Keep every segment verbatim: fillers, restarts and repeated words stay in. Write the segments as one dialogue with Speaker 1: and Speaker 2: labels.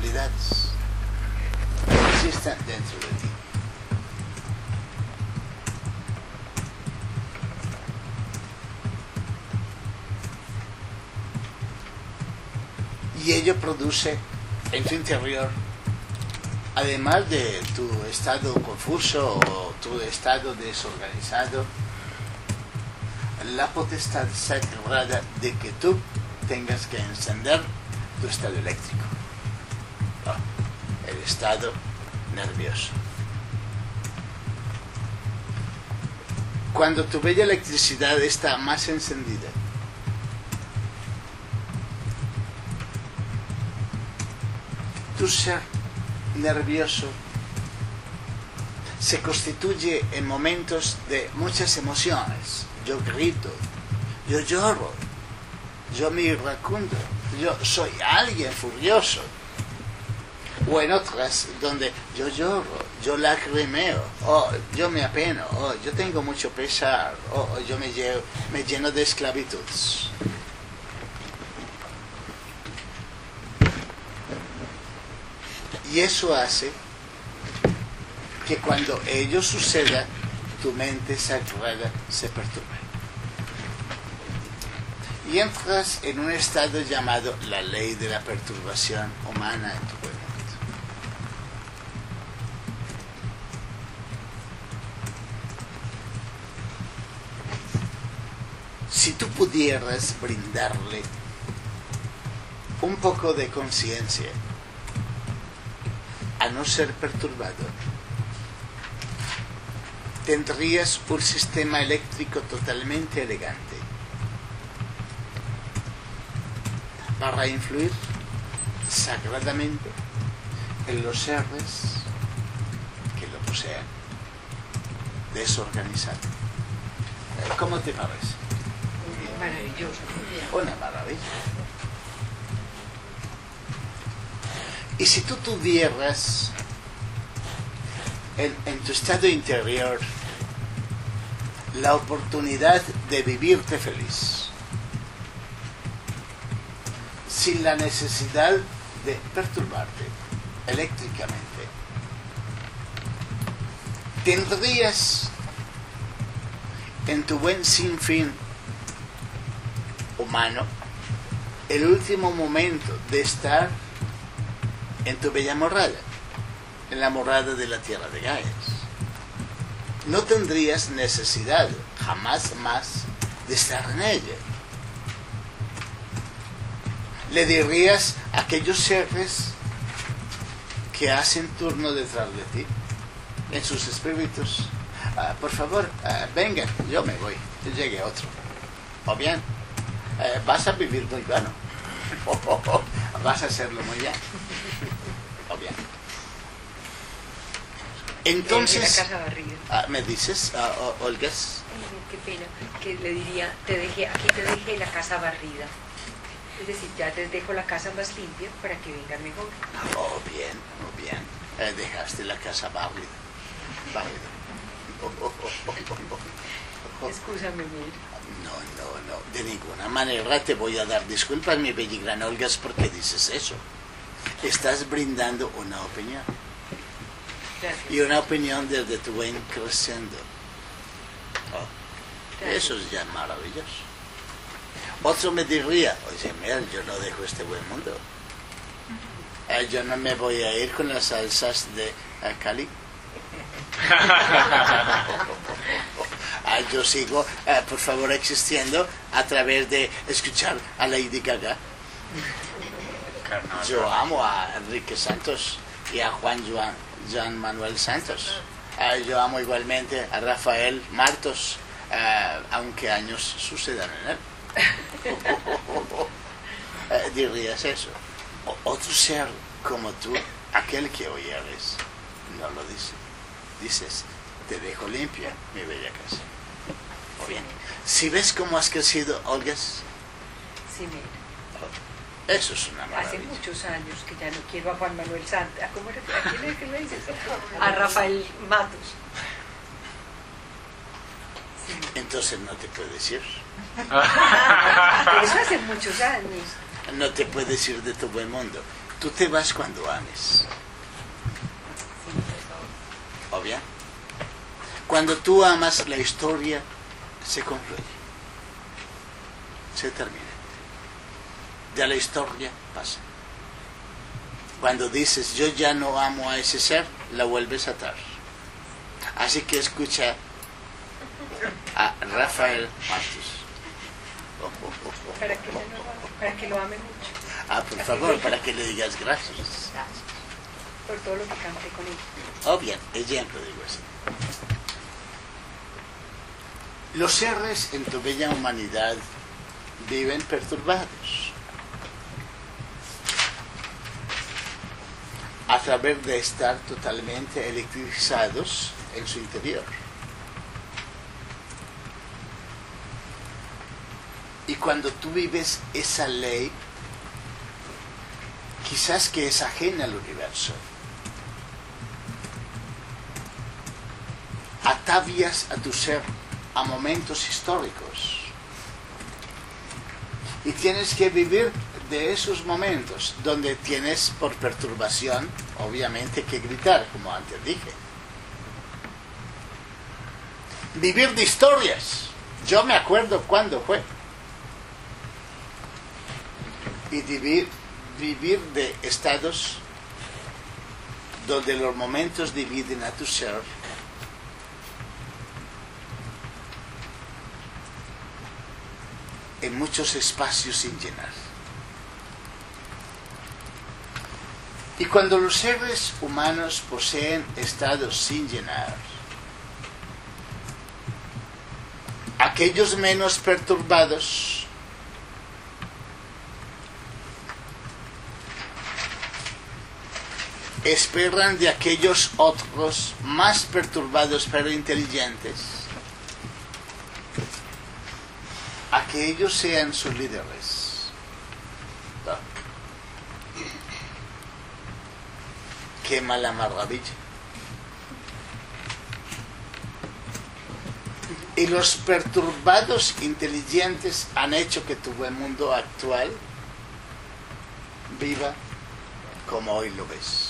Speaker 1: personalidades que existen dentro de ti. Y ello produce en tu interior, además de tu estado confuso o tu estado desorganizado, la potestad sagrada de que tú tengas que encender tu estado eléctrico, oh, el estado nervioso. Cuando tu bella electricidad está más encendida, tu ser nervioso se constituye en momentos de muchas emociones. Yo grito, yo lloro, yo me iracundo, yo soy alguien furioso. O en otras donde yo lloro, yo lacrimeo, o yo me apeno, o yo tengo mucho pesar, o yo me lleno, me lleno de esclavitud. Y eso hace que cuando ello suceda, tu mente sagrada se perturbe. Y entras en un estado llamado la ley de la perturbación humana en tu cuerpo. Si tú pudieras brindarle un poco de conciencia a no ser perturbado, tendrías un sistema eléctrico totalmente elegante para influir sagradamente en los seres que lo posean, desorganizado. ¿Cómo te parece?
Speaker 2: Maravilloso.
Speaker 1: Una maravilla. Y si tú tuvieras en, en tu estado interior la oportunidad de vivirte feliz, sin la necesidad de perturbarte eléctricamente, tendrías en tu buen sinfín humano el último momento de estar en tu bella morada, en la morada de la tierra de Gaia. No tendrías necesidad jamás más de estar en ella. Le dirías a aquellos seres que hacen turno detrás de ti, en sus espíritus, uh, por favor, uh, vengan, yo me voy, yo llegue a otro. O bien, uh, vas a vivir muy bueno, o, o, o, vas a hacerlo muy bien. O bien. Entonces,
Speaker 2: la casa barrida.
Speaker 1: Uh, ¿me dices, uh, Olga?
Speaker 2: Qué pena, que le diría, te dejé, aquí te dejé la casa barrida. Es decir, ya te dejo la casa más limpia para que vengan mejor.
Speaker 1: Oh, bien, oh, bien. Eh, dejaste la casa barrida. Barrida. Oh, oh, oh, oh, oh, oh.
Speaker 2: Excúsame, Mel.
Speaker 1: No, no, no. De ninguna manera te voy a dar disculpas, mi bella y gran Olga, porque dices eso. Estás brindando una opinión.
Speaker 2: Gracias.
Speaker 1: Y una opinión desde tu buen creciendo. Oh, eso es ya maravilloso. Otro me diría, oye, Mel, yo no dejo este buen mundo. Eh, yo no me voy a ir con las salsas de uh, Cali. ah, yo sigo, uh, por favor, existiendo a través de escuchar a Lady Gaga. Yo amo a Enrique Santos y a Juan Joan, Joan Manuel Santos. Uh, yo amo igualmente a Rafael Martos, uh, aunque años sucedan en él. eh, dirías eso. O, otro ser como tú, aquel que hoy eres, no lo dice. Dices, te dejo limpia mi bella casa. O bien, si ves cómo has crecido, Olga.
Speaker 2: Sí, mira.
Speaker 1: Eso es una maravilla.
Speaker 2: Hace muchos años que ya no quiero a Juan Manuel Santos. ¿Cómo era? ¿A quién es que le dices? A Rafael Matos. Sí.
Speaker 1: Entonces no te puedes ir.
Speaker 2: Eso hace muchos años.
Speaker 1: No te puedes ir de tu buen mundo. Tú te vas cuando ames. ¿O bien? Cuando tú amas, la historia se concluye. Se termina. Ya la historia pasa. Cuando dices, yo ya no amo a ese ser, la vuelves a atar. Así que escucha a Rafael Martos. Oh, oh, oh, oh.
Speaker 2: Para que, lo, para que lo ame mucho.
Speaker 1: Ah, por favor, para que le digas gracias.
Speaker 2: Por todo lo que canté con él.
Speaker 1: Oh, bien, ejemplo digo así. Los seres en tu bella humanidad viven perturbados a través de estar totalmente electrizados en su interior. Y cuando tú vives esa ley, quizás que es ajena al universo, atavias a tu ser a momentos históricos y tienes que vivir de esos momentos donde tienes por perturbación obviamente que gritar, como antes dije. Vivir de historias. Yo me acuerdo cuándo fue. Y vivir, vivir de estados donde los momentos dividen a tu ser en muchos espacios sin llenar. Y cuando los seres humanos poseen estados sin llenar, aquellos menos perturbados esperan de aquellos otros más perturbados pero inteligentes a que ellos sean sus líderes. ¿No? Qué mala maravilla. Y los perturbados inteligentes han hecho que tu mundo actual viva como hoy lo ves.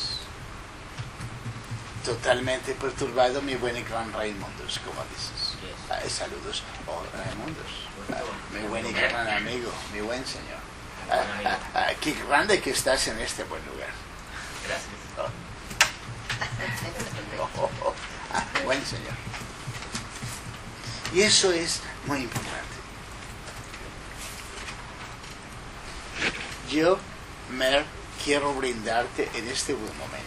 Speaker 1: Totalmente perturbado, mi buen y gran Raimundos, como dices. Ah, saludos, oh Raimundos. Ah, mi buen y gran amigo, mi buen señor. Ah, ah, ah, qué grande que estás en este buen lugar.
Speaker 3: Gracias.
Speaker 1: Oh. Oh, oh, oh. Ah, buen señor. Y eso es muy importante. Yo, Mer, quiero brindarte en este buen momento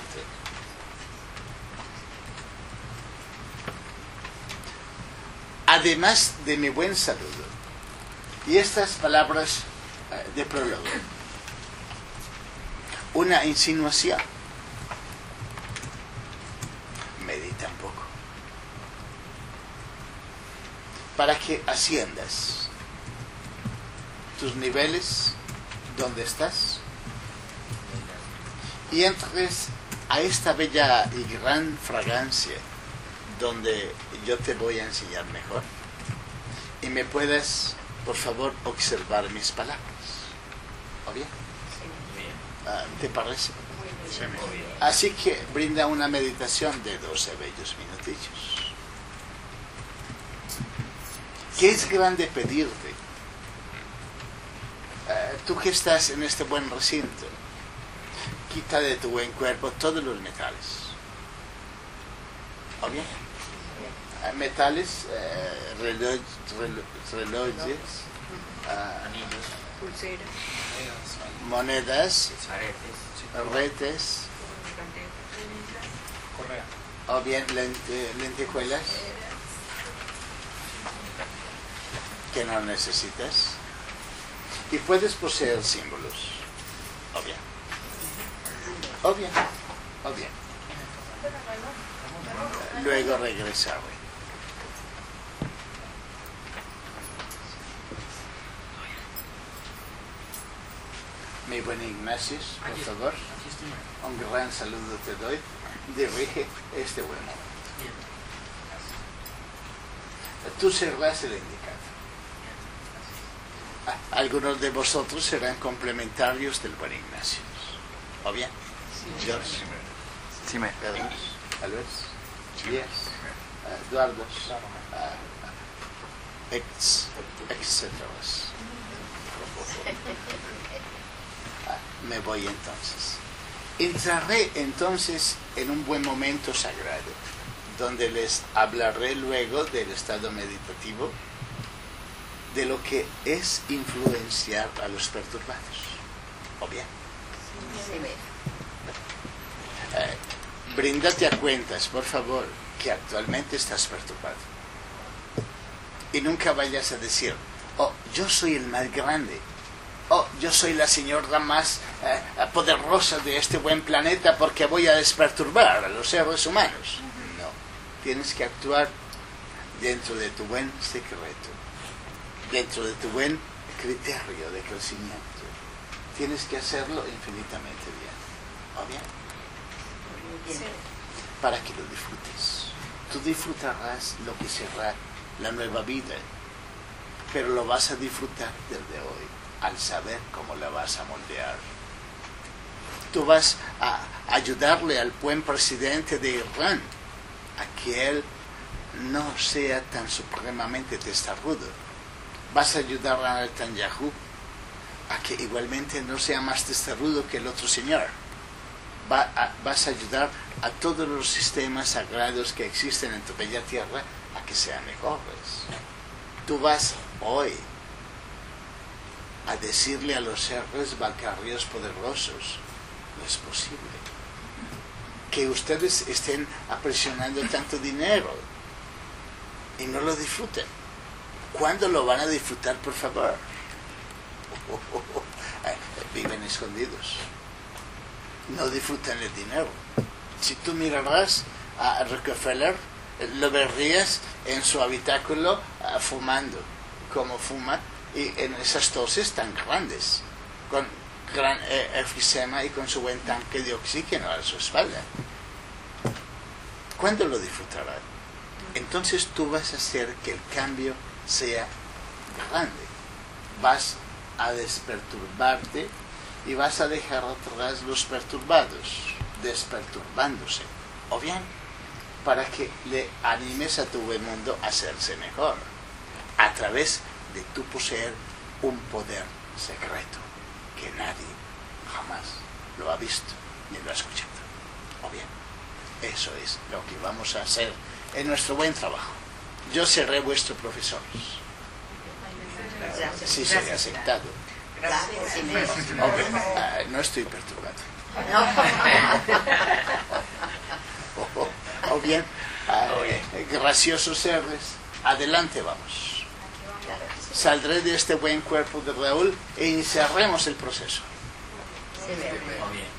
Speaker 1: además de mi buen saludo y estas palabras de prólogo, una insinuación. Medita un poco para que asciendas tus niveles donde estás y entres a esta bella y gran fragancia donde yo te voy a enseñar mejor y me puedas, por favor, observar mis palabras. ¿O bien? ¿Te parece?
Speaker 3: Sí, muy bien.
Speaker 1: Así que brinda una meditación de doce bellos minutillos. ¿Qué es grande pedirte? Uh, tú que estás en este buen recinto, quita de tu buen cuerpo todos los metales. ¿O bien? Uh, metales, uh, reloj, reloj, relojes, uh,
Speaker 3: Anillos,
Speaker 2: Pulseras,
Speaker 1: monedas,
Speaker 3: aretes,
Speaker 1: retes,
Speaker 3: correa,
Speaker 1: o bien lente, lentejuelas que no necesitas. Y puedes poseer símbolos. O bien. O bien. O bien. Luego regresar. Mi buen Ignacio, por favor, un gran saludo te doy. Dirige este buen momento. Tú serás el indicado. Algunos de vosotros serán complementarios del buen Ignacio. ¿O bien? George.
Speaker 4: Sí, me.
Speaker 1: Pedro. Alves. Díaz. Uh, Eduardo. Uh, ex, etcétera. Uh, me voy entonces. Entraré entonces en un buen momento sagrado, donde les hablaré luego del estado meditativo, de lo que es influenciar a los perturbados. ¿O bien?
Speaker 2: Sí, me.
Speaker 1: Eh, bríndate a cuentas, por favor, que actualmente estás perturbado. Y nunca vayas a decir, oh, yo soy el más grande, oh, yo soy la señora más eh, poderosa de este buen planeta porque voy a desperturbar a los seres humanos. No, tienes que actuar dentro de tu buen secreto, dentro de tu buen criterio de crecimiento. Tienes que hacerlo infinitamente bien. ¿O bien?
Speaker 2: Sí.
Speaker 1: Para que lo disfrutes. Tú disfrutarás lo que será la nueva vida, pero lo vas a disfrutar desde hoy, al saber cómo la vas a moldear. Tú vas a ayudarle al buen presidente de Irán a que él no sea tan supremamente testarudo. Vas a ayudar a Netanyahu a que igualmente no sea más testarudo que el otro señor. Va a, vas a ayudar a todos los sistemas sagrados que existen en tu bella tierra a que sean mejores. Tú vas hoy a decirle a los seres bancarios poderosos, no es posible que ustedes estén apresionando tanto dinero y no lo disfruten. ¿Cuándo lo van a disfrutar, por favor? Oh, oh, oh. Viven escondidos, no disfrutan el dinero. Si tú mirarás a Rockefeller, lo verías en su habitáculo uh, fumando, como fuma, y en esas toses tan grandes, con gran eh, enfisema y con su buen tanque de oxígeno a su espalda. ¿Cuándo lo disfrutará? Entonces tú vas a hacer que el cambio sea grande. Vas a desperturbarte y vas a dejar atrás los perturbados, desperturbándose. O bien, para que le animes a tu buen mundo a hacerse mejor, a través de tu poseer un poder secreto que nadie jamás lo ha visto ni lo ha escuchado. O bien, eso es lo que vamos a hacer en nuestro buen trabajo. Yo seré vuestro profesor, si soy aceptado. Hombre, uh, no estoy perturbado. o, o bien, uh, graciosos seres, adelante vamos. Saldré de este buen cuerpo de Raúl e iniciaremos el proceso.
Speaker 2: Sí, me.
Speaker 3: Muy bien.